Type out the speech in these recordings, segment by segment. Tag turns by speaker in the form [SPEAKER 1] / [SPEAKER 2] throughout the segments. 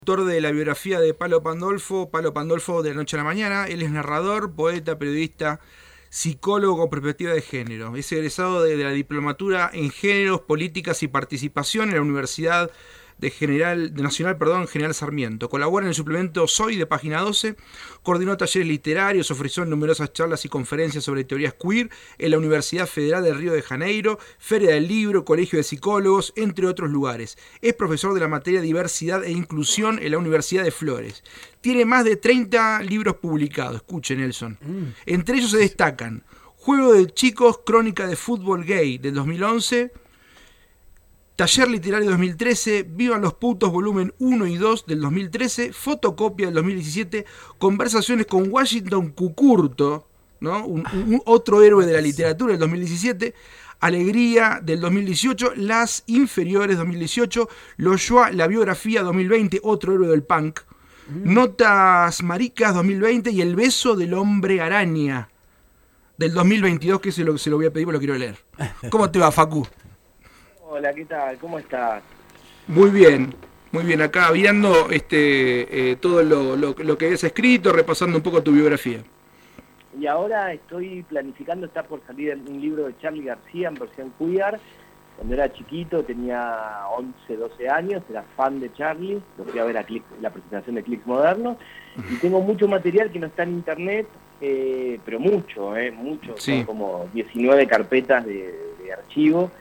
[SPEAKER 1] Autor de la biografía de Palo Pandolfo de la noche a la mañana. Él es narrador, poeta, periodista, psicólogo con perspectiva de género. Es egresado de la diplomatura en géneros, políticas y participación en la Universidad General Sarmiento. Colabora en el suplemento Soy de Página 12, coordinó talleres literarios, ofreció numerosas charlas y conferencias sobre teorías queer en la Universidad Federal de Río de Janeiro, Feria del Libro, Colegio de Psicólogos, entre otros lugares. Es profesor de la materia Diversidad e Inclusión en la Universidad de Flores. Tiene más de 30 libros publicados, escuche Nelson. Entre ellos se destacan Juego de Chicos, Crónica de Fútbol Gay del 2011, Taller Literario 2013, Vivan los Putos, volumen 1 y 2 del 2013, Fotocopia del 2017, Conversaciones con Washington Cucurto, ¿no? un otro héroe de la literatura del 2017, Alegría del 2018, Las Inferiores 2018, Loyoa, la biografía 2020, otro héroe del punk, Notas Maricas 2020 y El beso del hombre araña del 2022, que se lo voy a pedir porque lo quiero leer. ¿Cómo te va, Facu?
[SPEAKER 2] Hola, ¿qué tal? ¿Cómo estás?
[SPEAKER 1] Muy bien, acá viendo todo lo que has escrito, repasando un poco tu biografía.
[SPEAKER 2] Y ahora estoy planificando, está por salir un libro de Charly García en versión queer. Cuando era chiquito, tenía 11, 12 años, era fan de Charly, lo fui a ver a la presentación de Clics Modernos, y tengo mucho material que no está en internet, pero mucho,
[SPEAKER 1] sí.
[SPEAKER 2] Son como 19 carpetas de archivo.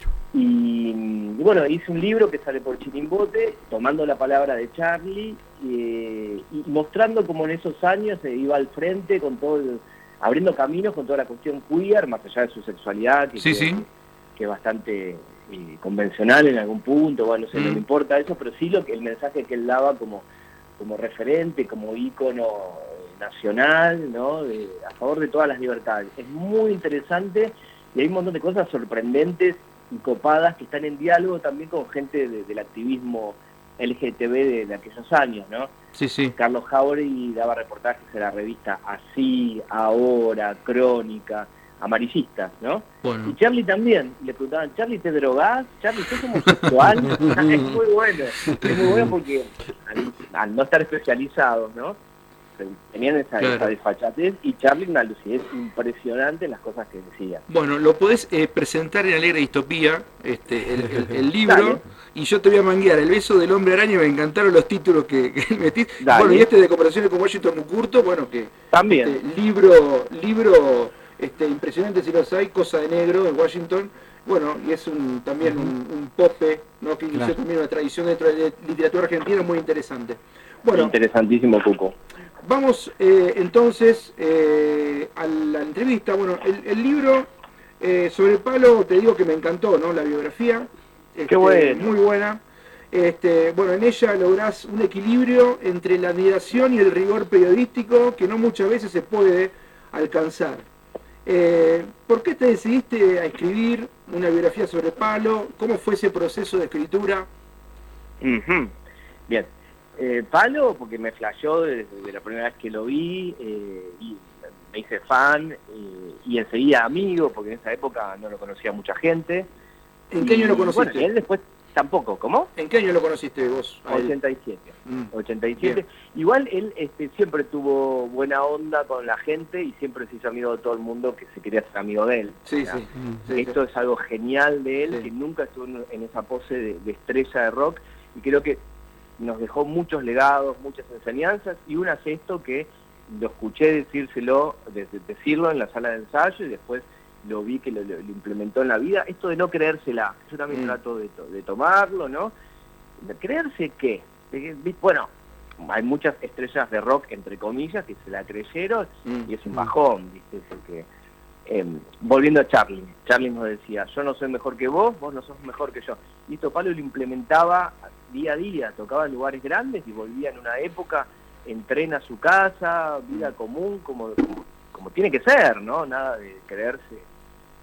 [SPEAKER 2] Y bueno, hice un libro que sale por Chirimbote, tomando la palabra de Charly y mostrando cómo en esos años se iba al frente con todo abriendo caminos con toda la cuestión queer, más allá de su sexualidad, que es bastante convencional en algún punto, bueno, no sé, no me importa eso, pero sí el mensaje que él daba como referente, como ícono nacional, ¿no? A favor de todas las libertades. Es muy interesante y hay un montón de cosas sorprendentes y copadas que están en diálogo también con gente del activismo LGTB de aquellos años, ¿no?
[SPEAKER 1] Sí.
[SPEAKER 2] Carlos Jauregui daba reportajes en la revista Así, Ahora, Crónica, amarillistas, ¿no?
[SPEAKER 1] Bueno.
[SPEAKER 2] Y Charly también, le preguntaban, ¿Charly te drogás? ¿Charly sos homosexual? Es muy bueno porque al no estar especializados, ¿no? Tenían esa desfachatez y Charly una lucidez impresionante en las cosas que decía.
[SPEAKER 1] Bueno, lo podés presentar en Alegre Distopía, el libro,
[SPEAKER 2] Dale.
[SPEAKER 1] Y yo te voy a manguear El beso del hombre araña, me encantaron los títulos que metís.
[SPEAKER 2] Dale.
[SPEAKER 1] Bueno, y de Conversaciones con Washington Cucurto, bueno, que
[SPEAKER 2] también
[SPEAKER 1] libro impresionante si los hay, Cosa de Negro en Washington. Bueno, y es también un pope, ¿no? Que inició también una tradición dentro de la literatura argentina muy interesante. Bueno,
[SPEAKER 2] interesantísimo, Cuco.
[SPEAKER 1] Vamos entonces a la entrevista. Bueno, el libro sobre Palo, te digo que me encantó, ¿no? La biografía.
[SPEAKER 2] Qué bueno.
[SPEAKER 1] Muy buena. Bueno, en ella lográs un equilibrio entre la admiración y el rigor periodístico que no muchas veces se puede alcanzar. ¿Por qué te decidiste a escribir una biografía sobre Palo? ¿Cómo fue ese proceso de escritura?
[SPEAKER 2] Bien. Palo, porque me flasheó desde la primera vez que lo vi, y me hice fan, y enseguida amigo, porque en esa época no lo conocía mucha gente.
[SPEAKER 1] ¿En qué año lo conociste?
[SPEAKER 2] Bueno, y él después tampoco, ¿cómo?
[SPEAKER 1] ¿En qué año lo conociste vos?
[SPEAKER 2] 87. 87. Igual él siempre tuvo buena onda con la gente y siempre se hizo amigo de todo el mundo que se quería ser amigo de él.
[SPEAKER 1] Sí.
[SPEAKER 2] Esto es algo genial de él, que nunca estuvo en esa pose de estrella de rock, y creo que nos dejó muchos legados, muchas enseñanzas, y una es esto que lo escuché decirlo en la sala de ensayo y después lo vi que lo implementó en la vida, esto de no creérsela. Yo también trato de tomarlo, ¿no? ¿Creerse qué? Bueno, hay muchas estrellas de rock, entre comillas, que se la creyeron y es un bajón, ¿viste? Volviendo a Charly nos decía, yo no soy mejor que vos no sos mejor que yo. Y esto Palo lo implementaba día a día, tocaba en lugares grandes y volvía en una época en tren a su casa, vida común, como tiene que ser, ¿no? Nada de creerse.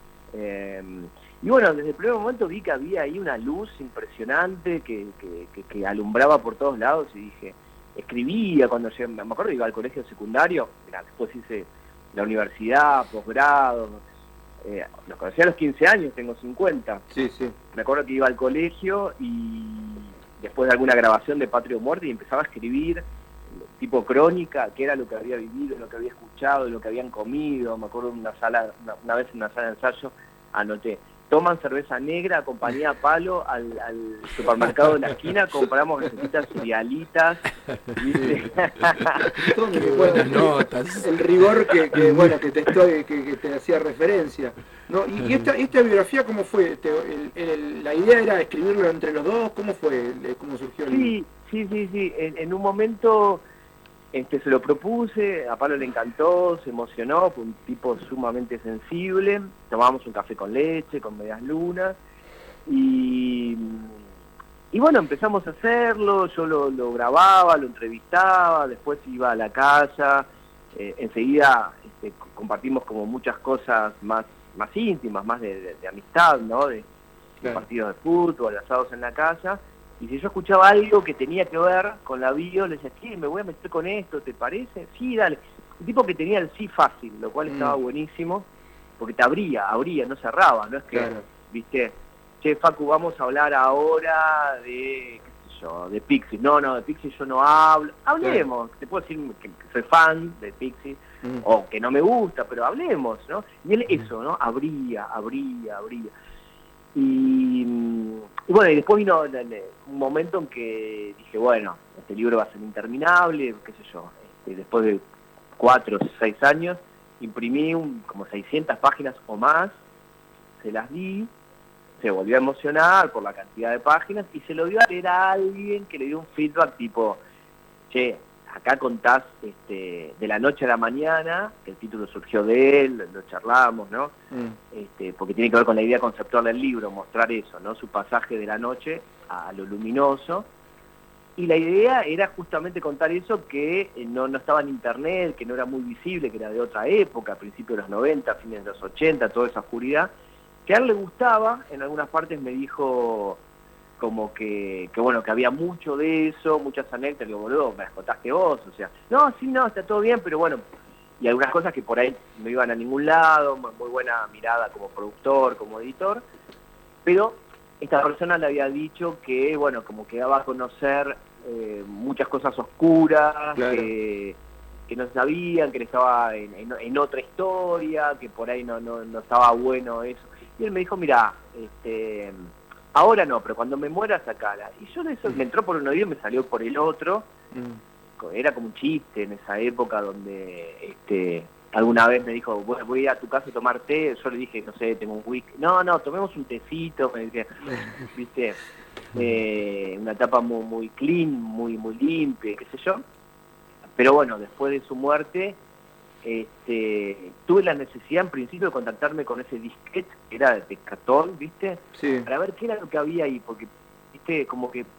[SPEAKER 2] Y bueno, desde el primer momento vi que había ahí una luz impresionante que alumbraba por todos lados y dije, escribía cuando llegué, me acuerdo que iba al colegio secundario, después hice la universidad, posgrado, los conocí a los 15 años, tengo 50.
[SPEAKER 1] Sí.
[SPEAKER 2] Me acuerdo que iba al colegio y después de alguna grabación de Patria o Muerte, y empezaba a escribir tipo crónica, que era lo que había vivido, lo que había escuchado, lo que habían comido. Me acuerdo una vez en una sala de ensayo anoté: toman cerveza negra, acompañé a Palo al supermercado de la esquina, compramos galletitas cerealitas, ¿viste?
[SPEAKER 1] Buenas notas. El rigor que te hacía referencia. ¿No? Y esta biografía, ¿cómo fue? ¿La idea era escribirlo entre los dos? ¿Cómo fue? ¿Cómo surgió el libro?
[SPEAKER 2] Sí. En un momento se lo propuse, a Pablo le encantó, se emocionó, fue un tipo sumamente sensible. Tomábamos un café con leche, con medias lunas, y bueno, empezamos a hacerlo. Yo lo grababa, lo entrevistaba, después iba a la casa, enseguida compartimos como muchas cosas más íntimas, más de amistad, ¿no? De partidos de fútbol, asados en la casa. Y si yo escuchaba algo que tenía que ver con la bio, le decía: sí, me voy a meter con esto, ¿te parece? Sí, dale. Un tipo que tenía el sí fácil, lo cual estaba buenísimo, porque te abría, no cerraba, no es que, viste, che, Facu, vamos a hablar ahora de, qué sé yo, de Pixies. No, de Pixies yo no hablo. Hablemos, te puedo decir que soy fan de Pixies, o que no me gusta, pero hablemos, ¿no? Y él eso, ¿no? Abría. Y bueno, y después vino un momento en que dije: bueno, este libro va a ser interminable, qué sé yo. Después de 4 o 6 años, imprimí como 600 páginas o más, se las di, se volvió a emocionar por la cantidad de páginas, y se lo dio a leer a alguien que le dio un feedback tipo: che, acá contás de la noche a la mañana, que el título surgió de él, lo charlamos, ¿no? Porque tiene que ver con la idea conceptual del libro, mostrar eso, ¿no? Su pasaje de la noche a lo luminoso. Y la idea era justamente contar eso, que no estaba en internet, que no era muy visible, que era de otra época, principios de los 90, fines de los 80, toda esa oscuridad, que a él le gustaba. En algunas partes me dijo como que bueno, que había mucho de eso, muchas anécdotas. Digo: boludo, me las contaste vos, o sea, no, está todo bien, pero bueno, y algunas cosas que por ahí no iban a ningún lado. Muy buena mirada como productor, como editor, pero esta persona le había dicho que, bueno, como que daba a conocer muchas cosas oscuras, claro, que no sabían, que él estaba en otra historia, que por ahí no estaba bueno eso. Y él me dijo: mirá, ahora no, pero cuando me muera, sacala. Y yo de eso me entró por un oído y me salió por el otro. Era como un chiste en esa época, donde alguna vez me dijo: voy a ir a tu casa a tomar té. Yo le dije: no sé, tengo un whisky. No, tomemos un tecito. Me dije, viste, una etapa muy clean, muy limpia, qué sé yo. Pero bueno, después de su muerte, tuve la necesidad en principio de contactarme con ese disquete, que era de cartón, ¿viste? Sí. Para ver qué era lo que había ahí, porque, ¿viste? Como que...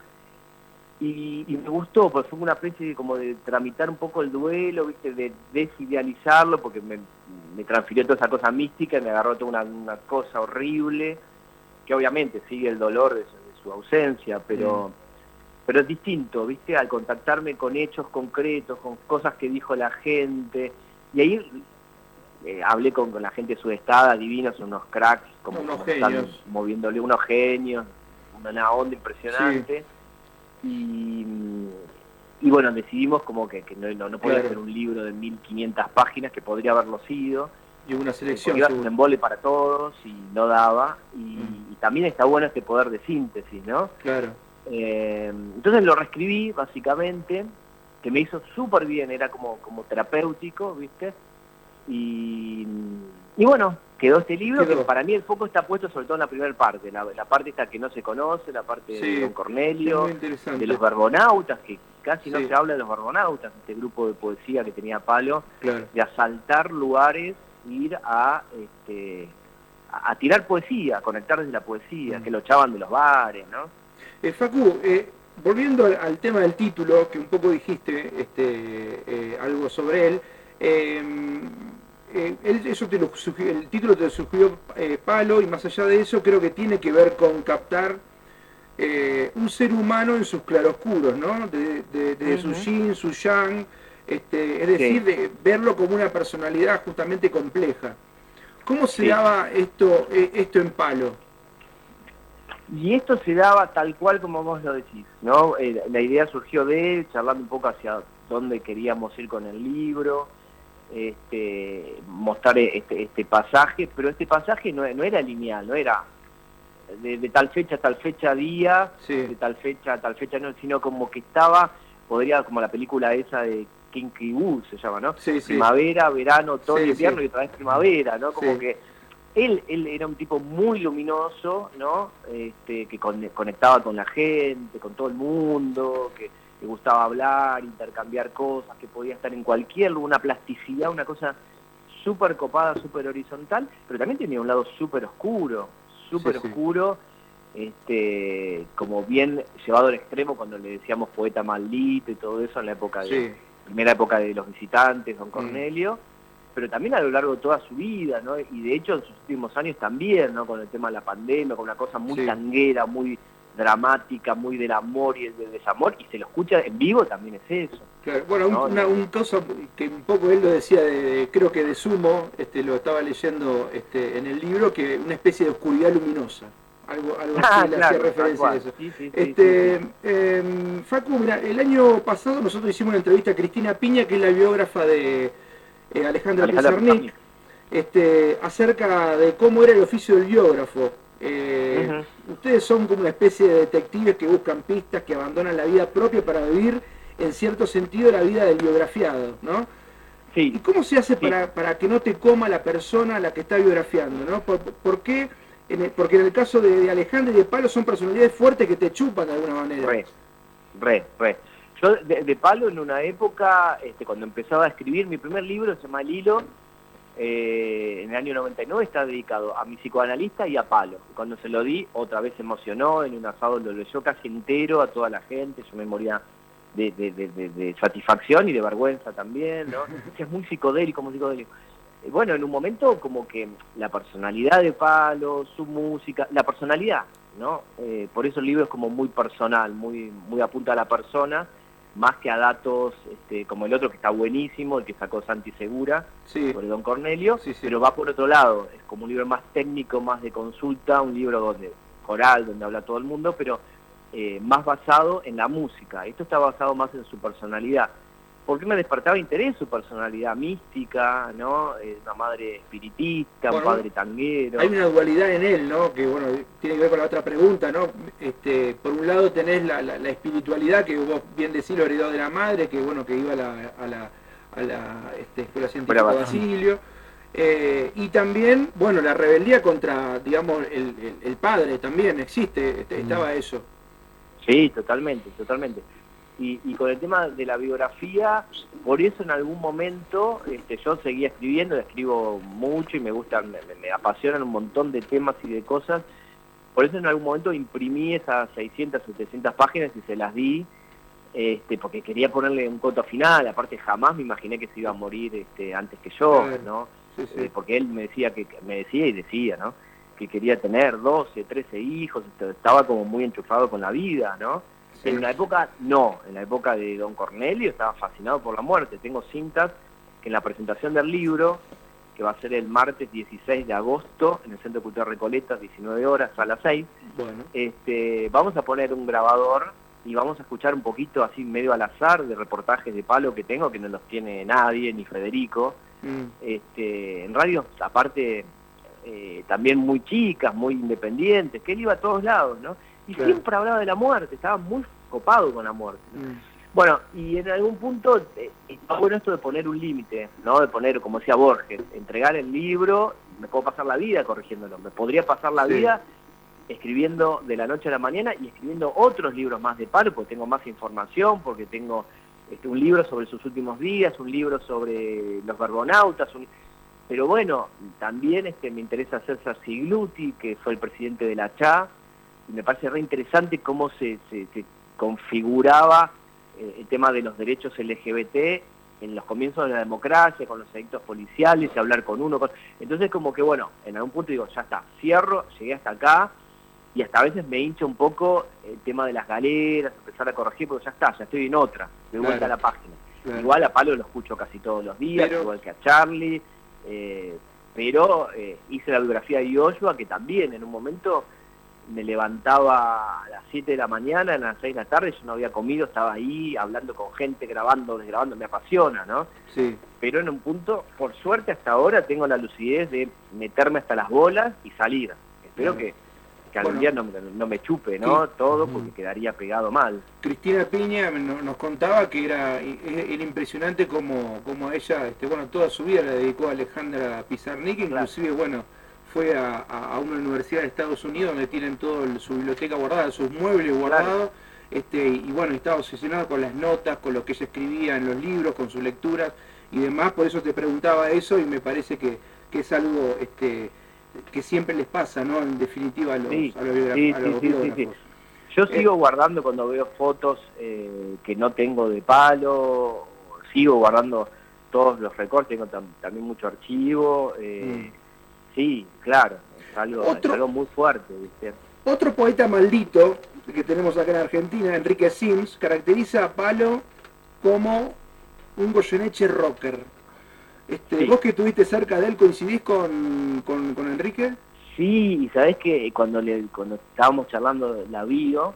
[SPEAKER 2] Y me gustó, porque fue una especie como de tramitar un poco el duelo, ¿viste? De desidealizarlo, porque me transfirió toda esa cosa mística y me agarró toda una cosa horrible, que obviamente sigue el dolor de su ausencia, pero es distinto, ¿viste? Al contactarme con hechos concretos, con cosas que dijo la gente. Y ahí hablé con la gente sudestada, divinos, son unos cracks, como están moviéndole, unos genios, una onda impresionante. Sí. Y bueno, decidimos como que no podía ser un libro de 1500 páginas, que podría haberlo sido.
[SPEAKER 1] Y una selección.
[SPEAKER 2] Iba a ser un embole para todos y no daba. Y también está bueno este poder de síntesis, ¿no? Claro. Entonces lo reescribí, básicamente, que me hizo súper bien, era como terapéutico, ¿viste? Y bueno, quedó este libro, que para mí el foco está puesto sobre todo en la primera parte, la parte esta que no se conoce, la parte de Don Cornelio, de los Barbonautas, que casi no se habla de los Barbonautas, este grupo de poesía que tenía Palo, de asaltar lugares, ir a tirar poesía, a conectar desde la poesía, que lo echaban de los bares, ¿no?
[SPEAKER 1] Facu, volviendo al tema del título, que un poco dijiste algo sobre él, el título te lo sugirió Palo, y más allá de eso creo que tiene que ver con captar un ser humano en sus claroscuros, ¿no? De su yin, su yang, es decir, de verlo como una personalidad justamente compleja. ¿Cómo se daba esto en Palo?
[SPEAKER 2] Y esto se daba tal cual como vos lo decís, ¿no? La idea surgió de él, charlando un poco hacia dónde queríamos ir con el libro, mostrar este pasaje, pero este pasaje no era lineal, no era de tal fecha a tal fecha día,
[SPEAKER 1] Sí.
[SPEAKER 2] de tal fecha a tal fecha no, sino como que estaba, como la película esa de King Kibu se llama, ¿no?
[SPEAKER 1] Sí, sí.
[SPEAKER 2] Primavera, verano, otoño,
[SPEAKER 1] Sí,
[SPEAKER 2] invierno
[SPEAKER 1] sí.
[SPEAKER 2] y otra vez primavera, ¿no? Como
[SPEAKER 1] Sí.
[SPEAKER 2] que él era un tipo muy luminoso, ¿no? Que conectaba con la gente, con todo el mundo, que le gustaba hablar, intercambiar cosas, que podía estar en cualquier lugar, una plasticidad, una cosa súper copada, súper horizontal, pero también tenía un lado súper oscuro,
[SPEAKER 1] Sí, sí.
[SPEAKER 2] como bien llevado al extremo cuando le decíamos poeta maldito y todo eso en la época
[SPEAKER 1] Sí.
[SPEAKER 2] primera época de Los Visitantes, Don Cornelio, pero también a lo largo de toda su vida, ¿no? Y de hecho en sus últimos años también, ¿no? Con el tema de la pandemia, con una cosa muy
[SPEAKER 1] Sí.
[SPEAKER 2] tanguera, muy dramática, muy del amor y el del desamor, y se lo escucha en vivo también es eso.
[SPEAKER 1] Claro. Bueno,
[SPEAKER 2] No,
[SPEAKER 1] un caso que un poco él lo decía, creo que de Sumo, lo estaba leyendo en el libro, que una especie de oscuridad luminosa. Algo así, le hacía referencia a eso.
[SPEAKER 2] Sí.
[SPEAKER 1] Facu, mira, el año pasado nosotros hicimos una entrevista a Cristina Piña, que es la biógrafa de Alejandra Pizarnik, acerca de cómo era el oficio del biógrafo. Ustedes son como una especie de detectives que buscan pistas, que abandonan la vida propia para vivir, en cierto sentido, la vida del biografiado, ¿no?
[SPEAKER 2] Sí.
[SPEAKER 1] ¿Y cómo se hace para que no te coma la persona a la que está biografiando, ¿no? ¿Por qué? Porque en el caso de Alejandra y de Palo son personalidades fuertes que te chupan de alguna manera.
[SPEAKER 2] Re. Yo de Palo en una época, cuando empezaba a escribir mi primer libro, se llama El Hilo, en el año 99, está dedicado a mi psicoanalista y a Palo. Cuando se lo di, otra vez se emocionó, en un asado lo leyó casi entero a toda la gente, yo me moría de satisfacción y de vergüenza también, ¿no? Es muy psicodélico, muy psicodélico. Bueno, en un momento como que la personalidad de Palo, su música, la personalidad, ¿no? Por eso el libro es como muy personal, muy apunta a la persona, más que a datos como el otro que está buenísimo, el que sacó Santi Segura, sobre Don Cornelio, pero va por otro lado, es como un libro más técnico, más de consulta, un libro oral, donde habla todo el mundo, pero más basado en la música. Esto está basado más en su personalidad. ¿Por qué me despertaba interés su personalidad mística, ¿no? Una madre espiritista, un padre tanguero.
[SPEAKER 1] Hay una dualidad en él, ¿no? Que bueno, tiene que ver con la otra pregunta, ¿no? Por un lado tenés la espiritualidad que vos bien decís, lo heredó de la madre, que bueno, que iba a la Escuela Científica Basilio. Y también, bueno, la rebeldía contra, digamos, el padre también existe, estaba eso.
[SPEAKER 2] Sí, totalmente. Y con el tema de la biografía, por eso en algún momento yo seguía escribiendo, escribo mucho y me gustan, me apasionan un montón de temas y de cosas. Por eso en algún momento imprimí esas 600, 700 páginas y se las di, porque quería ponerle un coto final. Aparte jamás me imaginé que se iba a morir antes que yo, ¿no? Sí. Porque él me decía y decía, ¿no? Que quería tener 12, 13 hijos, estaba como muy enchufado con la vida, ¿no? Sí. En una época, no, en la época de Don Cornelio estaba fascinado por la muerte. Tengo cintas que en la presentación del libro, que va a ser el martes 16 de agosto, en el Centro Cultural Recoleta, 19 horas, a las 6, vamos a poner un grabador y vamos a escuchar un poquito así medio al azar de reportajes de Palo que tengo, que no los tiene nadie, ni Federico. En radios, aparte, también muy chicas, muy independientes, que él iba a todos lados, ¿no? Y siempre hablaba de la muerte, estaba muy copado con la muerte. Bueno, y en algún punto está bueno esto de poner un límite, ¿no? De poner, como decía Borges, entregar el libro, me puedo pasar la vida corrigiéndolo, me podría pasar la vida escribiendo de la noche a la mañana y escribiendo otros libros más de Palo, porque tengo más información, porque tengo un libro sobre sus últimos días, un libro sobre los verbonautas, pero bueno, también me interesa César Sigluti, que fue el presidente de la CHA, y me parece re interesante cómo se configuraba el tema de los derechos LGBT en los comienzos de la democracia, con los edictos policiales, y hablar con uno. Entonces como que bueno, en algún punto digo, ya está, cierro, llegué hasta acá, y hasta a veces me hincha un poco el tema de las galeras, empezar a corregir, porque ya está, ya estoy en otra, de vuelta a la página. Igual a Palo lo escucho casi todos los días, igual que a Charlie, pero hice la biografía de Yoshua, que también en un momento me levantaba a las 7 de la mañana, a las 6 de la tarde, yo no había comido, estaba ahí hablando con gente, grabando, desgrabando, me apasiona, ¿no?
[SPEAKER 1] Sí.
[SPEAKER 2] Pero en un punto, por suerte hasta ahora, tengo la lucidez de meterme hasta las bolas y salir. Espero que algún día no me chupe, ¿no? Sí. Todo, porque quedaría pegado mal.
[SPEAKER 1] Cristina Piña nos contaba que era impresionante como ella, toda su vida la dedicó a Alejandra Pizarnik, inclusive, fue a una universidad de Estados Unidos donde tienen toda su biblioteca guardada, sus muebles guardados, y estaba obsesionada con las notas, con lo que ella escribía en los libros, con sus lecturas y demás. Por eso te preguntaba eso, y me parece que es algo que siempre les pasa, ¿no? En definitiva a los biógrafos.
[SPEAKER 2] Sí. Yo sigo guardando cuando veo fotos que no tengo de Palo, sigo guardando todos los recortes, tengo también mucho archivo. Sí, claro, es algo muy fuerte, ¿viste?
[SPEAKER 1] Otro poeta maldito que tenemos acá en Argentina, Enrique Sims, caracteriza a Palo como un Goyeneche rocker.
[SPEAKER 2] Sí.
[SPEAKER 1] ¿Vos que estuviste cerca de él, coincidís con Enrique?
[SPEAKER 2] Sí, y sabés que cuando estábamos charlando de la bio,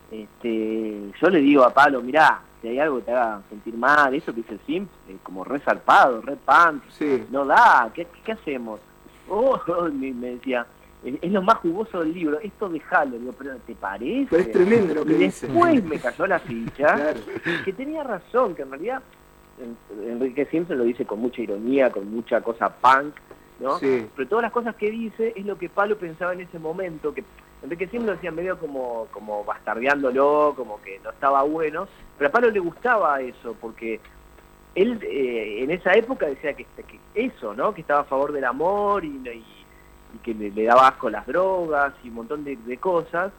[SPEAKER 2] yo le digo a Palo, mirá, si hay algo que te haga sentir mal, eso que dice el Sims, como re zarpado, re punk,
[SPEAKER 1] sí.
[SPEAKER 2] No da, ¿qué hacemos? Me decía, es lo más jugoso del libro, esto dejalo, digo, pero ¿te parece?
[SPEAKER 1] Pero es tremendo lo que dice.
[SPEAKER 2] Después me cayó la ficha,
[SPEAKER 1] claro.
[SPEAKER 2] Que tenía razón, que en realidad Enrique Sims lo dice con mucha ironía, con mucha cosa punk, ¿no?
[SPEAKER 1] Sí.
[SPEAKER 2] Pero todas las cosas que dice es lo que Palo pensaba en ese momento, que Enrique Sims lo decía medio como bastardeándolo, como que no estaba bueno, pero a Palo le gustaba eso, porque él en esa época decía que eso, ¿no? Que estaba a favor del amor y que le daba asco las drogas y un montón de cosas,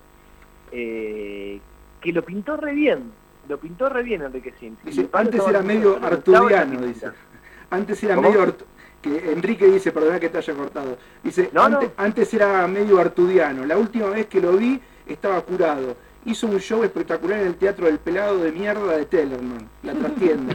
[SPEAKER 2] que lo pintó re bien Enrique Sims.
[SPEAKER 1] Dice, antes era medio artudiano, dice. Antes era medio que Enrique dice, perdona que te haya cortado. Dice, antes era medio artudiano. La última vez que lo vi estaba curado. Hizo un show espectacular en el Teatro del Pelado de Mierda de Tellerman, la trastienda.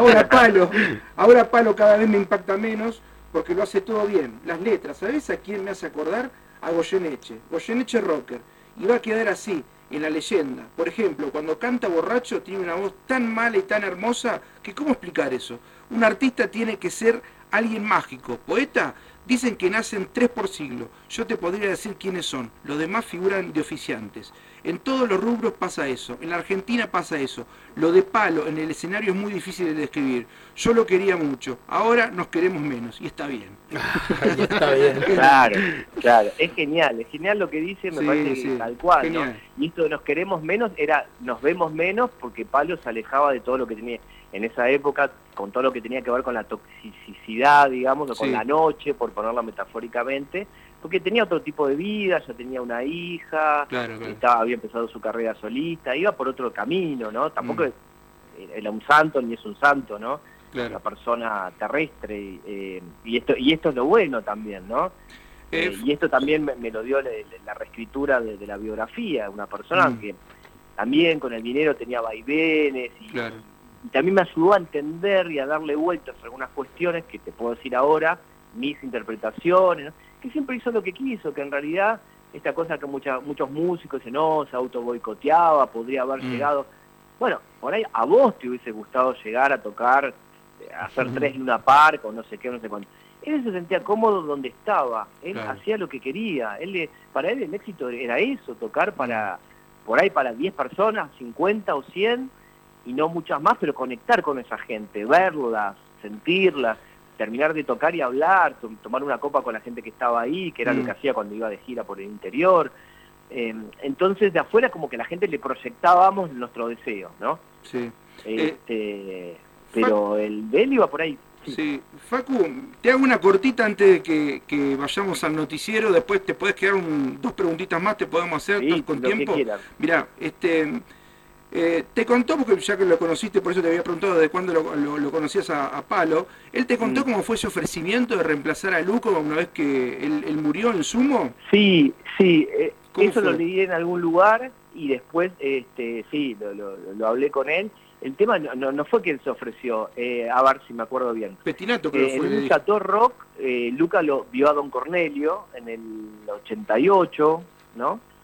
[SPEAKER 1] Ahora Palo cada vez me impacta menos porque lo hace todo bien. Las letras, ¿sabés a quién me hace acordar? A Goyeneche rocker. Y va a quedar así, en la leyenda. Por ejemplo, cuando canta borracho tiene una voz tan mala y tan hermosa que ¿cómo explicar eso? Un artista tiene que ser alguien mágico. Poeta, dicen que nacen 3 por siglo. Yo te podría decir quiénes son. Los demás figuran de oficiantes. En todos los rubros pasa eso. En la Argentina pasa eso. Lo de Palo en el escenario es muy difícil de describir. Yo lo quería mucho. Ahora nos queremos menos. Y está bien.
[SPEAKER 3] Está bien.
[SPEAKER 2] Claro. Es genial lo que dice, me parece que tal cual, genial. ¿No? Y esto de nos queremos menos era nos vemos menos porque Palo se alejaba de todo lo que tenía en esa época, con todo lo que tenía que ver con la toxicidad, digamos, o con la noche, por ponerlo metafóricamente, porque tenía otro tipo de vida, ya tenía una hija,
[SPEAKER 1] claro.
[SPEAKER 2] Había empezado su carrera solista, iba por otro camino, ¿no? Tampoco era un santo ni es un santo, ¿no?
[SPEAKER 1] Claro.
[SPEAKER 2] Una persona terrestre, y esto es lo bueno también, ¿no? Y esto también me lo dio la reescritura de la biografía, una persona que también con el dinero tenía vaivenes y también me ayudó a entender y a darle vueltas a algunas cuestiones que te puedo decir ahora, mis interpretaciones, ¿no? Que siempre hizo lo que quiso, que en realidad esta cosa que muchos músicos se auto boicoteaba, podría haber llegado, bueno, por ahí a vos te hubiese gustado llegar a tocar, hacer 3 Luna Park o no sé qué, no sé cuánto. Él se sentía cómodo donde estaba, él hacía lo que quería, para él el éxito era eso, tocar por ahí para 10 personas, 50 o 100, y no muchas más, pero conectar con esa gente, verlas, sentirlas, terminar de tocar y hablar, tomar una copa con la gente que estaba ahí, que era lo que hacía cuando iba de gira por el interior. Entonces de afuera como que la gente le proyectábamos nuestro deseo, ¿no?
[SPEAKER 1] Sí.
[SPEAKER 2] Pero el de él iba por ahí.
[SPEAKER 1] Sí. Facu, te hago una cortita antes de que vayamos al noticiero, después te podés quedar 2 preguntitas más, te podemos hacer con tiempo. Mirá, te contó, porque ya que lo conociste, por eso te había preguntado de cuándo lo conocías a Palo, él te contó cómo fue ese ofrecimiento de reemplazar a Luco una vez que él murió en Sumo.
[SPEAKER 2] Sí, eso lo leí en algún lugar y después lo hablé con él. El tema no fue que él se ofreció, a ver si me acuerdo bien.
[SPEAKER 1] Petinato creo que fue.
[SPEAKER 2] En un Chateau Rock, Luca lo vio a Don Cornelio en el 88, ¿no?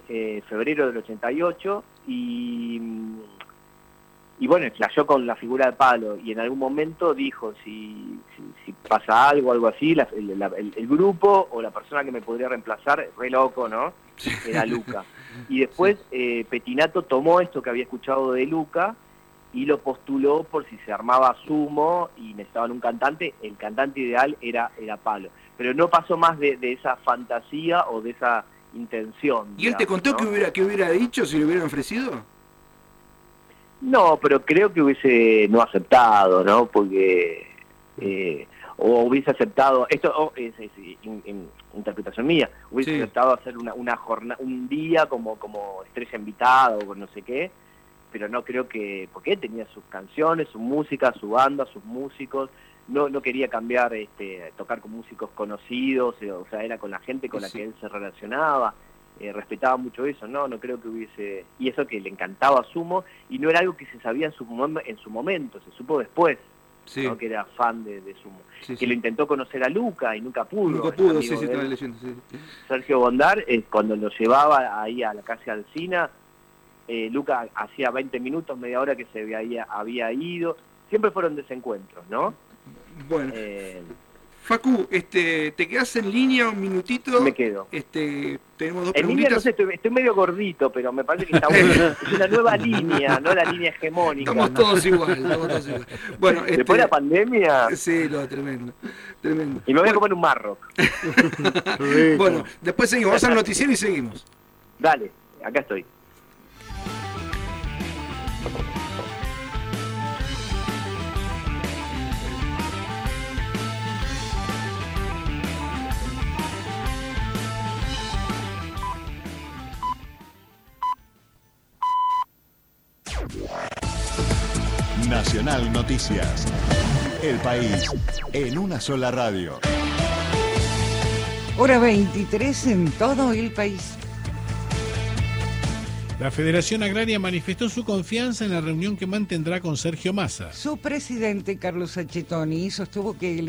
[SPEAKER 2] febrero del 88, y bueno, flasheó con la figura de Palo, y en algún momento dijo, si pasa algo así, el grupo o la persona que me podría reemplazar, re loco, ¿no? Era Luca. Y después Pettinato tomó esto que había escuchado de Luca y lo postuló por si se armaba Sumo y necesitaban un cantante, el cantante ideal era Palo. Pero no pasó más de esa fantasía o de esa intención.
[SPEAKER 1] ¿Y él te contó, ¿no?, que hubiera dicho si le hubieran ofrecido?
[SPEAKER 2] No, pero creo que hubiese no aceptado, ¿no? Porque o hubiese aceptado, esto es interpretación mía, hubiese aceptado hacer una jornada, un día como estrella invitada o no sé qué, pero no creo que, porque él tenía sus canciones, su música, su banda, sus músicos, no quería cambiar, tocar con músicos conocidos, o sea, era con la gente con la que él se relacionaba. Respetaba mucho eso, no creo que hubiese, y eso que le encantaba Sumo, y no era algo que se sabía en su momento, se supo después, ¿no? Que era fan de Sumo, que lo intentó conocer a Luca y nunca pudo,
[SPEAKER 1] estaba leyendo,
[SPEAKER 2] Sergio Bondar, cuando lo llevaba ahí a la casa Alsina, Luca hacía 20 minutos, media hora que se había ido, siempre fueron desencuentros, ¿no?
[SPEAKER 1] Bueno, Facu, ¿te quedás en línea un minutito?
[SPEAKER 2] Me quedo.
[SPEAKER 1] Tenemos dos preguntitas.
[SPEAKER 2] En línea, no sé, estoy medio gordito, pero me parece que está bueno. Es una nueva línea, no la línea hegemónica.
[SPEAKER 1] Estamos todos igual. Bueno,
[SPEAKER 2] después de la pandemia...
[SPEAKER 1] Sí, tremendo.
[SPEAKER 2] Y me voy a comer un Marroc.
[SPEAKER 1] Bueno, después seguimos, vamos al noticiero y seguimos.
[SPEAKER 2] Dale, acá estoy.
[SPEAKER 4] Nacional Noticias. El país en una sola radio.
[SPEAKER 5] Hora 23 en todo el país.
[SPEAKER 6] La Federación Agraria manifestó su confianza en la reunión que mantendrá con Sergio Massa.
[SPEAKER 5] Su presidente, Carlos Sacchettoni, sostuvo que...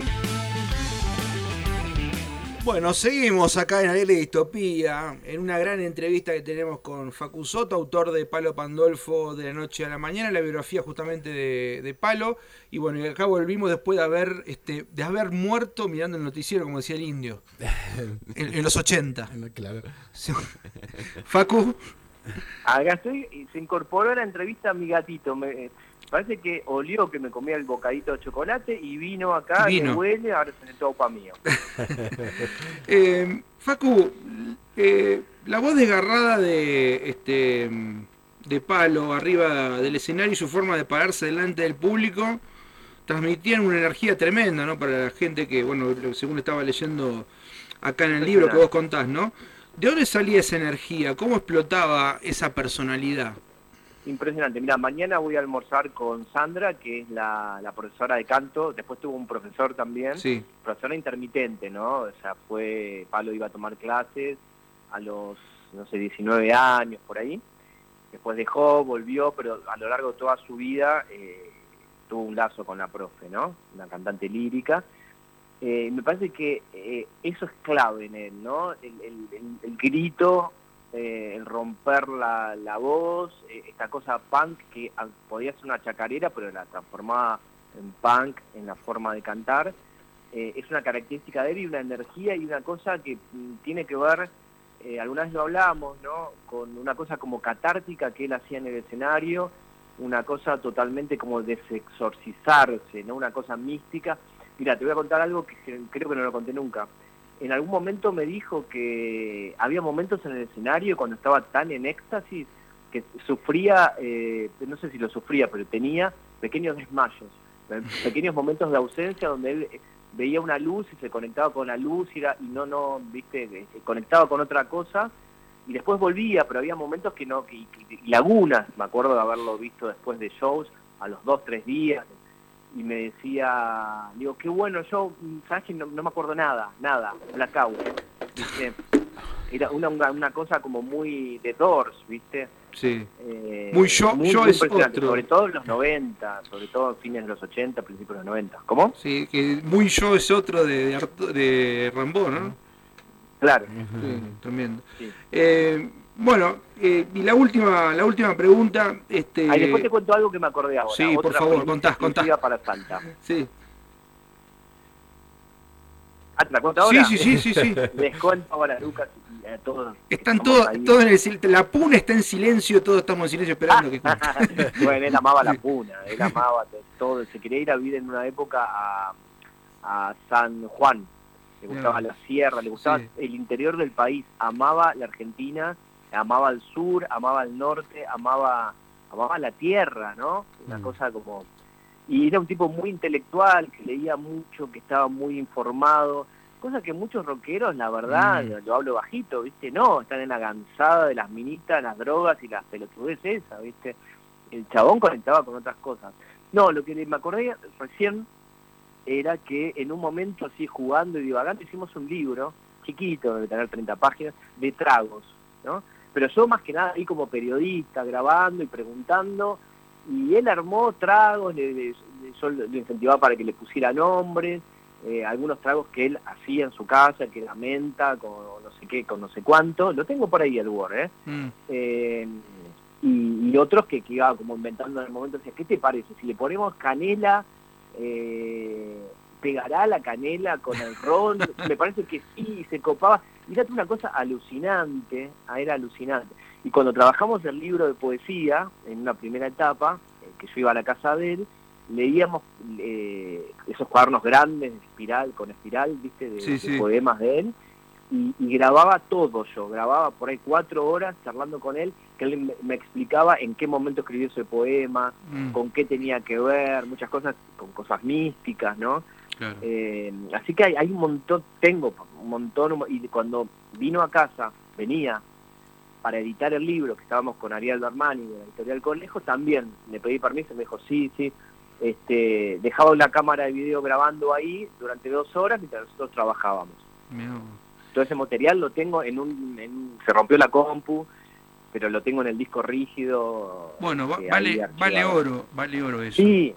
[SPEAKER 1] Bueno, seguimos acá en Alegre Distopía, en una gran entrevista que tenemos con Facu Soto, autor de Palo Pandolfo de la noche a la mañana, la biografía justamente de Palo. Y bueno, y acá volvimos después de haber muerto mirando el noticiero, como decía el indio, en los 80.
[SPEAKER 3] Claro.
[SPEAKER 1] Facu.
[SPEAKER 2] Acá estoy, y se incorporó a la entrevista mi gatito. Parece que olió que me comía el bocadito de chocolate y vino acá, que huele, ahora se le topa mío.
[SPEAKER 1] Facu, la voz desgarrada de Palo arriba del escenario y su forma de pararse delante del público transmitían una energía tremenda, ¿no? Para la gente que, bueno, según estaba leyendo acá en el libro que vos contás, ¿no? ¿De dónde salía esa energía? ¿Cómo explotaba esa personalidad?
[SPEAKER 2] Impresionante. Mira, mañana voy a almorzar con Sandra, que es la profesora de canto. Después tuvo un profesor también, profesora intermitente, ¿no? O sea, Palo iba a tomar clases a los, 19 años, por ahí. Después dejó, volvió, pero a lo largo de toda su vida tuvo un lazo con la profe, ¿no? Una cantante lírica. Me parece que eso es clave en él, ¿no? El grito, el romper la voz, esta cosa punk que podía ser una chacarera, pero la transformaba en punk en la forma de cantar. Es una característica de él y una energía y una cosa que tiene que ver, alguna vez lo hablamos, ¿no? Con una cosa como catártica que él hacía en el escenario, una cosa totalmente como desexorcizarse, ¿no? Una cosa mística. Mira, te voy a contar algo que creo que no lo conté nunca. En algún momento me dijo que había momentos en el escenario cuando estaba tan en éxtasis que sufría, no sé si lo sufría, pero tenía pequeños desmayos, pequeños momentos de ausencia donde él veía una luz y se conectaba con la luz y viste, se conectaba con otra cosa y después volvía, pero había momentos que no, y lagunas, me acuerdo de haberlo visto después de shows a los 2-3 días. Y me decía, digo, qué bueno, yo, ¿sabes que no me acuerdo nada, blackout, ¿viste? Era una cosa como muy de Doors, ¿viste?
[SPEAKER 1] Sí. Muy es otro.
[SPEAKER 2] Sobre todo en los 90, sobre todo en fines de los 80, principios de los 90. ¿Cómo?
[SPEAKER 1] Sí, que muy yo es otro de Rambo, ¿no?
[SPEAKER 2] Claro.
[SPEAKER 1] Sí, tremendo.
[SPEAKER 2] Sí.
[SPEAKER 1] Bueno, y la última pregunta...
[SPEAKER 2] Después te cuento algo que me acordé ahora.
[SPEAKER 1] Sí, por favor, contás.
[SPEAKER 2] Para Salta.
[SPEAKER 1] Sí.
[SPEAKER 2] ¿Te la cuento ahora?
[SPEAKER 1] Sí.
[SPEAKER 2] Les cuento ahora, Lucas, y a todos.
[SPEAKER 1] Están todos en el silencio. La puna está en silencio, todos estamos en silencio esperando que cuente.
[SPEAKER 2] Bueno, él amaba la puna, él amaba todo. Se quería ir a vivir en una época a San Juan. Le gustaba la sierra, le gustaba el interior del país, amaba la Argentina, amaba el sur, amaba el norte, amaba la tierra, ¿no? Una cosa como... Y era un tipo muy intelectual, que leía mucho, que estaba muy informado, cosa que muchos rockeros, la verdad, lo hablo bajito, ¿viste? No, están en la gansada de las minitas, las drogas y las pelotudeces esas, ¿viste? El chabón conectaba con otras cosas. No, lo que me acordé recién era que en un momento así jugando y divagando hicimos un libro, chiquito, debe tener 30 páginas, de tragos, ¿no? Pero yo más que nada ahí como periodista, grabando y preguntando, y él armó tragos, yo lo incentivaba para que le pusiera nombres, algunos tragos que él hacía en su casa, que era menta, con no sé qué, con no sé cuánto, lo tengo por ahí el Word, y otros que iba como inventando en el momento, decía, ¿qué te parece? Si le ponemos canela, pegará la canela con el ron, me parece que sí, se copaba, y era una cosa alucinante, era alucinante. Y cuando trabajamos el libro de poesía, en una primera etapa, que yo iba a la casa de él, leíamos esos cuadernos grandes con espiral, ¿viste? De poemas de él, y grababa todo yo, grababa por ahí 4 horas charlando con él, que él me explicaba en qué momento escribió ese poema, con qué tenía que ver, muchas cosas, con cosas místicas, ¿no? Claro. Así que hay un montón, tengo un montón, y cuando venía para editar el libro, que estábamos con Ariel Armani de la Editorial Conejo, también le pedí permiso, me dijo sí, dejaba la cámara de video grabando ahí durante 2 horas mientras nosotros trabajábamos. Todo ese material lo tengo se rompió la compu, pero lo tengo en el disco rígido.
[SPEAKER 1] Bueno, vale oro eso.
[SPEAKER 2] Sí.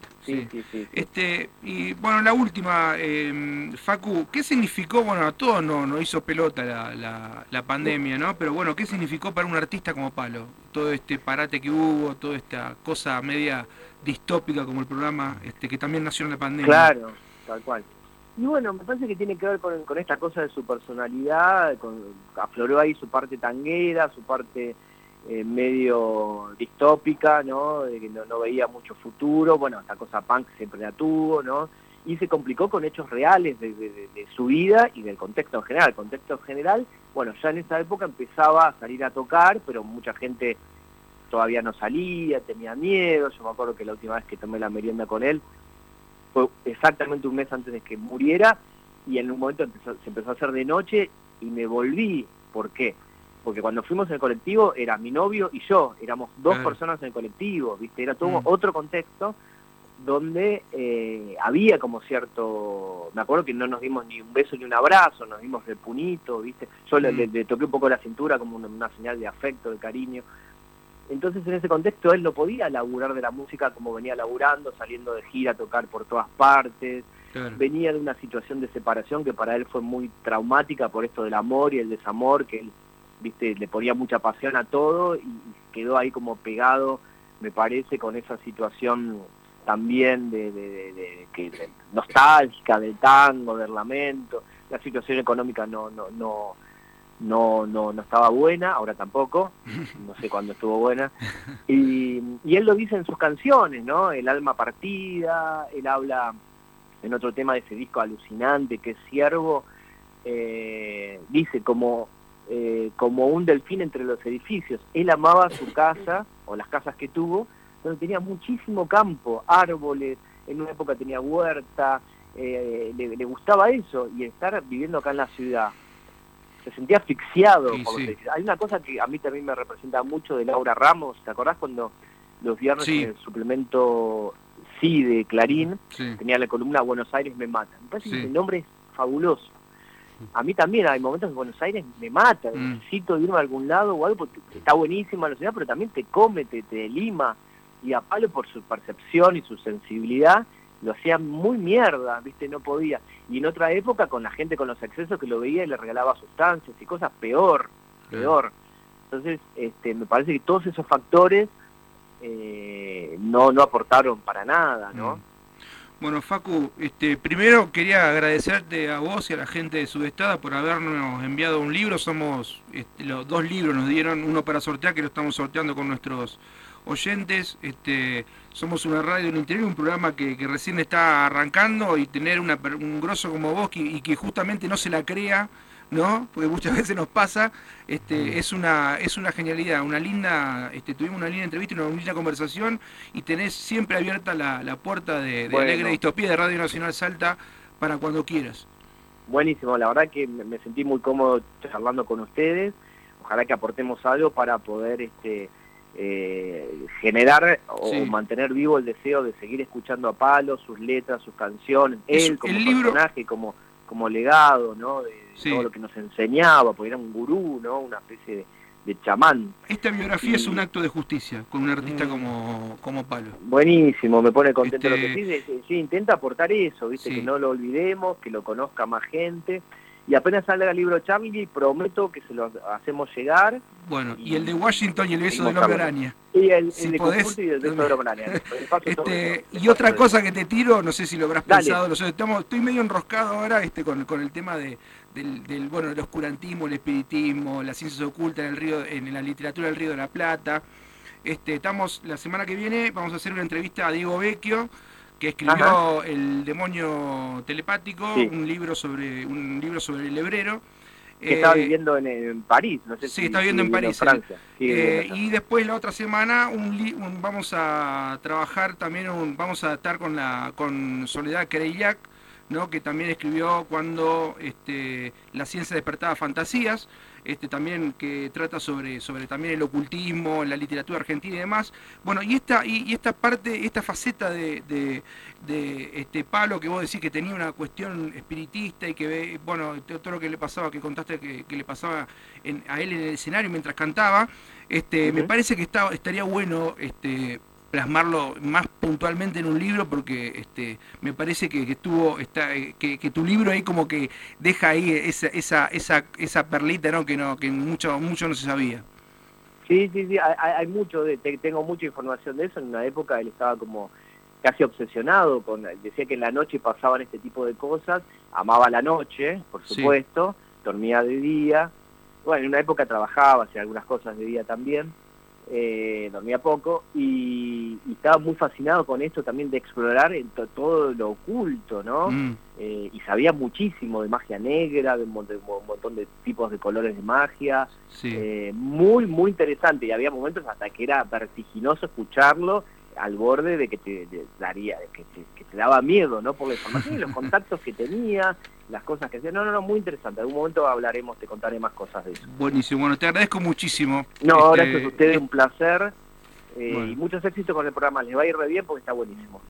[SPEAKER 1] Y bueno, la última, Facu, ¿qué significó? Bueno, a todos no hizo pelota la pandemia, ¿no? Pero bueno, ¿qué significó para un artista como Palo? Todo este parate que hubo, toda esta cosa media distópica como el programa que también nació en la pandemia.
[SPEAKER 2] Claro, tal cual. Y bueno, me parece que tiene que ver con esta cosa de su personalidad, afloró ahí su parte tanguera, su parte medio distópica, ¿no? De que no veía mucho futuro, bueno, esta cosa punk siempre la tuvo, ¿no? Y se complicó con hechos reales de su vida y del contexto en general. El contexto en general, bueno, ya en esa época empezaba a salir a tocar, pero mucha gente todavía no salía, tenía miedo. Yo me acuerdo que la última vez que tomé la merienda con él fue exactamente un mes antes de que muriera, y en un momento se empezó a hacer de noche y me volví. ¿Por qué? Porque cuando fuimos en el colectivo era mi novio y yo, éramos 2 personas en el colectivo, ¿viste? Era todo otro contexto donde había como cierto... Me acuerdo que no nos dimos ni un beso ni un abrazo, nos dimos de punito, ¿viste? Yo le toqué un poco la cintura como una señal de afecto, de cariño. Entonces en ese contexto él no podía laburar de la música como venía laburando, saliendo de gira a tocar por todas partes. Claro. Venía de una situación de separación que para él fue muy traumática por esto del amor y el desamor, que él, ¿viste? Le ponía mucha pasión a todo y quedó ahí como pegado, me parece, con esa situación también de nostálgica del tango, del lamento. La situación económica no estaba buena, ahora tampoco, no sé cuándo estuvo buena, y él lo dice en sus canciones, ¿no? El alma partida, él habla en otro tema de ese disco alucinante que es Ciervo, dice como un delfín entre los edificios. Él amaba su casa, o las casas que tuvo, donde tenía muchísimo campo, árboles, en una época tenía huerta, le gustaba eso, y estar viviendo acá en la ciudad. Se sentía asfixiado. Hay una cosa que a mí también me representa mucho de Laura Ramos, ¿te acordás cuando los viernes en el suplemento de Clarín tenía la columna Buenos Aires me mata? Me parece que el nombre es fabuloso. A mí también hay momentos en Buenos Aires me mata, necesito irme a algún lado o algo, porque está buenísima la ciudad, pero también te come, te lima, y a Palo por su percepción y su sensibilidad lo hacía muy mierda, ¿viste? No podía. Y en otra época, con la gente con los excesos que lo veía y le regalaba sustancias y cosas, peor. Entonces, me parece que todos esos factores no aportaron para nada, ¿no?
[SPEAKER 1] Bueno, Facu, primero quería agradecerte a vos y a la gente de Sudestada por habernos enviado un libro. Somos, los 2 libros nos dieron, uno para sortear, que lo estamos sorteando con nuestros oyentes. Somos una radio en interior, un programa que recién está arrancando, y tener un grosso como vos y que justamente no se la crea, ¿no? Porque muchas veces nos pasa, es una genialidad, una linda, tuvimos una linda entrevista, una linda conversación, y tenés siempre abierta la puerta de
[SPEAKER 2] Bueno.
[SPEAKER 1] Alegre Distopía de Radio Nacional Salta para cuando quieras.
[SPEAKER 2] Buenísimo, la verdad que me sentí muy cómodo charlando con ustedes. Ojalá que aportemos algo para poder generar o mantener vivo el deseo de seguir escuchando a Palo, sus letras, sus canciones, él como personaje, como legado, ¿no? De todo lo que nos enseñaba, porque era un gurú, ¿no? Una especie de chamán.
[SPEAKER 1] Esta biografía es un acto de justicia con un artista como Palo.
[SPEAKER 2] Buenísimo, me pone contento lo que sí. Sí, intenta aportar eso, ¿viste? Que no lo olvidemos, que lo conozca más gente. Y apenas salga el libro Charlie, prometo que se lo hacemos llegar.
[SPEAKER 1] Bueno, y el de Washington y el beso del hombre araña.
[SPEAKER 2] Y el
[SPEAKER 1] si
[SPEAKER 2] de
[SPEAKER 1] podés,
[SPEAKER 2] Conjunto y el beso del hombre araña.
[SPEAKER 1] Y otra cosa que te tiro, no sé si lo habrás pensado, estoy medio enroscado ahora con el tema del oscurantismo, el espiritismo, las ciencias ocultas en la literatura del Río de la Plata. La semana que viene vamos a hacer una entrevista a Diego Vecchio, que escribió El demonio telepático, un libro sobre el hebrero.
[SPEAKER 2] Que estaba viviendo en París, no sé si...
[SPEAKER 1] Sí, está viviendo en París.
[SPEAKER 2] Francia.
[SPEAKER 1] Y después la otra semana vamos a trabajar también, vamos a estar con Soledad Kereillac, ¿no? Que también escribió Cuando la ciencia despertaba fantasías, también que trata sobre también el ocultismo, la literatura argentina y demás. Bueno, y esta parte, esta faceta de Palo, que vos decís que tenía una cuestión espiritista y que todo lo que le pasaba, que contaste que le pasaba a él en el escenario mientras cantaba, me parece que estaría bueno plasmarlo más puntualmente en un libro, porque me parece que tu libro ahí como que deja ahí esa perlita, ¿no? Que mucho no se sabía.
[SPEAKER 2] Sí, hay mucho, tengo mucha información de eso. En una época él estaba como casi obsesionado decía que en la noche pasaban este tipo de cosas, amaba la noche, por supuesto, dormía de día, bueno, en una época trabajaba, hacía algunas cosas de día también, dormía poco, y estaba muy fascinado con esto también de explorar todo lo oculto, ¿no? Y sabía muchísimo de magia negra, de un montón de tipos de colores de magia, muy, muy interesante, y había momentos hasta que era vertiginoso escucharlo, al borde de que te daba miedo, ¿no? Por la información y los contactos que tenía, las cosas que hacía. No, muy interesante. En algún momento hablaremos, te contaré más cosas de eso.
[SPEAKER 1] Buenísimo, bueno, te agradezco muchísimo.
[SPEAKER 2] No, gracias a ustedes, un placer. Y muchos éxitos con el programa. Les va a ir re bien porque está buenísimo.